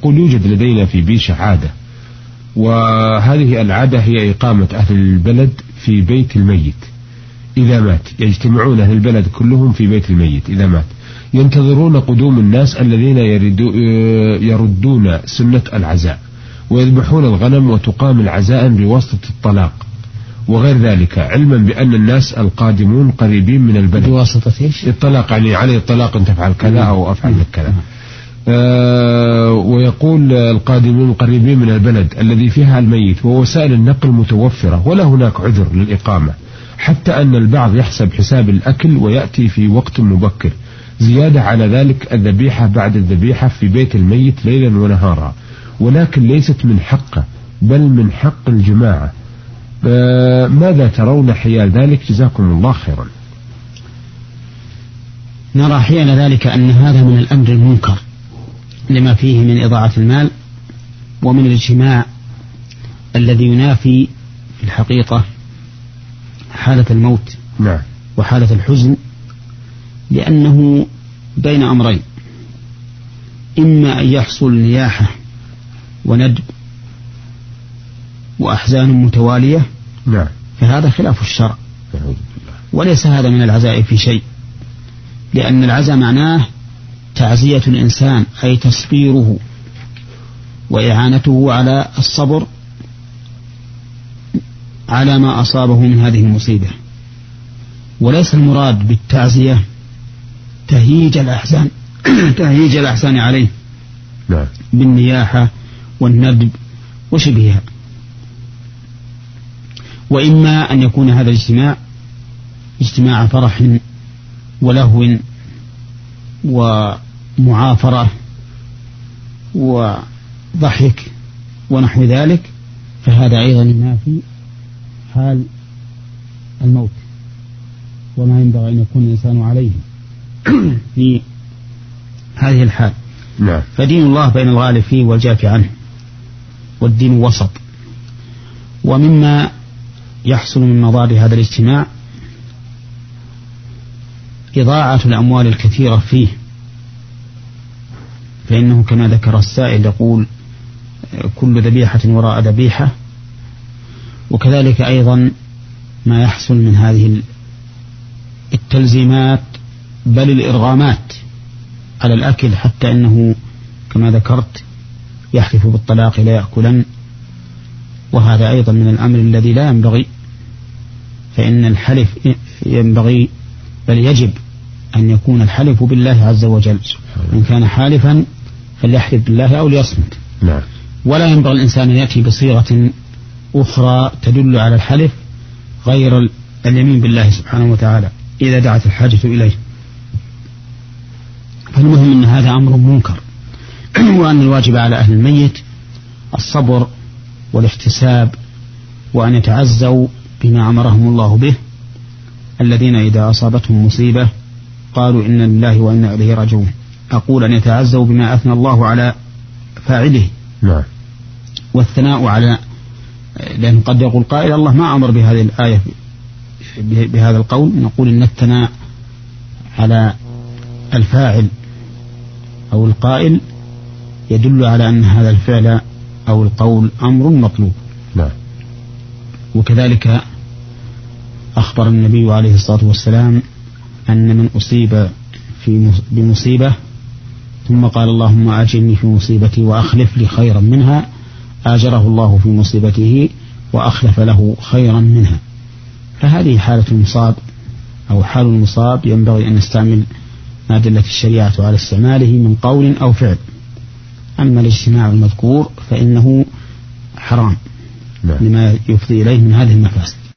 قل يوجد لدينا في بيشة عادة، وهذه العادة هي إقامة أهل البلد في بيت الميت إذا مات. يجتمعون أهل البلد كلهم في بيت الميت إذا مات، ينتظرون قدوم الناس الذين يردون سنة العزاء، ويذبحون الغنم وتقام العزاء بواسطة الطلاق وغير ذلك، علما بأن الناس القادمون قريبين من البلد. بواسطة ايش؟ الطلاق، يعني علي الطلاق أن تفعل كذا أو أفعل لك كذا. ويقول القادمون قريبين من البلد الذي فيها الميت، ووسائل النقل متوفرة ولا هناك عذر للإقامة، حتى أن البعض يحسب حساب الأكل ويأتي في وقت مبكر. زيادة على ذلك الذبيحة بعد الذبيحة في بيت الميت ليلا ونهارا، ولكن ليست من حقه بل من حق الجماعة. ماذا ترون حيال ذلك؟ جزاكم الله خيرا. نرى حيال ذلك أن هذا من الأمر المنكر لما فيه من إضاعة المال ومن الاجتماع الذي ينافي في الحقيقة حالة الموت وحالة الحزن، لأنه بين أمرين: إما أن يحصل نياحة وندب وأحزان متوالية، فهذا خلاف الشرع، وليس هذا من العزاء في شيء، لأن العزاء معناه تعزية الإنسان، أي تصبيره وإعانته على الصبر على ما أصابه من هذه المصيبة، وليس المراد بالتعزية تهييج الأحزان عليه بالنياحة والندب وشبهها. وإما أن يكون هذا الاجتماع اجتماع فرح ولهو ومعافرة وضحك ونحو ذلك، فهذا أيضا ينافي حال الموت وما ينبغي أن يكون الإنسان عليه في هذه الحال. فدين الله بين الغالب فيه والجاف عنه، والدين وسط. ومما يحصل من مضار هذا الاجتماع إضاعة الأموال الكثيرة فيه، فإنه كما ذكر السائل يقول: كل ذبيحة وراء ذبيحة. وكذلك أيضا ما يحصل من هذه التلزيمات بل الإرغامات على الأكل، حتى أنه كما ذكرت يحلف بالطلاق لا يأكلن، وهذا أيضا من الأمر الذي لا ينبغي، فإن الحلف ينبغي بل يجب أن يكون الحلف بالله عز وجل، إن كان حالفا فليحلف بالله أو ليصمت. ولا ينبغي الإنسان أن يأتي بصيغة أخرى تدل على الحلف غير اليمين بالله سبحانه وتعالى إذا دعت الحاجة إليه. فالمهم أن هذا أمر منكر، وأن الواجب على أهل الميت الصبر والاحتساب، وأن يتعزوا بما أمرهم الله به، الذين إذا أصابتهم مصيبة قالوا إنا لله وإنا إليه راجعون. أقول أن يتعزوا بما أثنى الله على فاعله، والثناء على، لأن قد يقول قائل: الله ما أمر بهذه الآية بهذا القول. نقول إن الثناء على الفاعل أو القائل يدل على أن هذا الفعل أو القول أمر مطلوب. وكذلك أخبر النبي عليه الصلاة والسلام أن من أصيب بمصيبة ثم قال: اللهم أجرني في مصيبتي وأخلف لي خيرا منها، آجره الله في مصيبته وأخلف له خيرا منها. فهذه حالة المصاب أو حال المصاب ينبغي أن نستعمل ما دلت الشريعة على استعماله من قول أو فعل. أما الاجتماع المذكور فإنه حرام لما يفضي إليه من هذه المفاسد.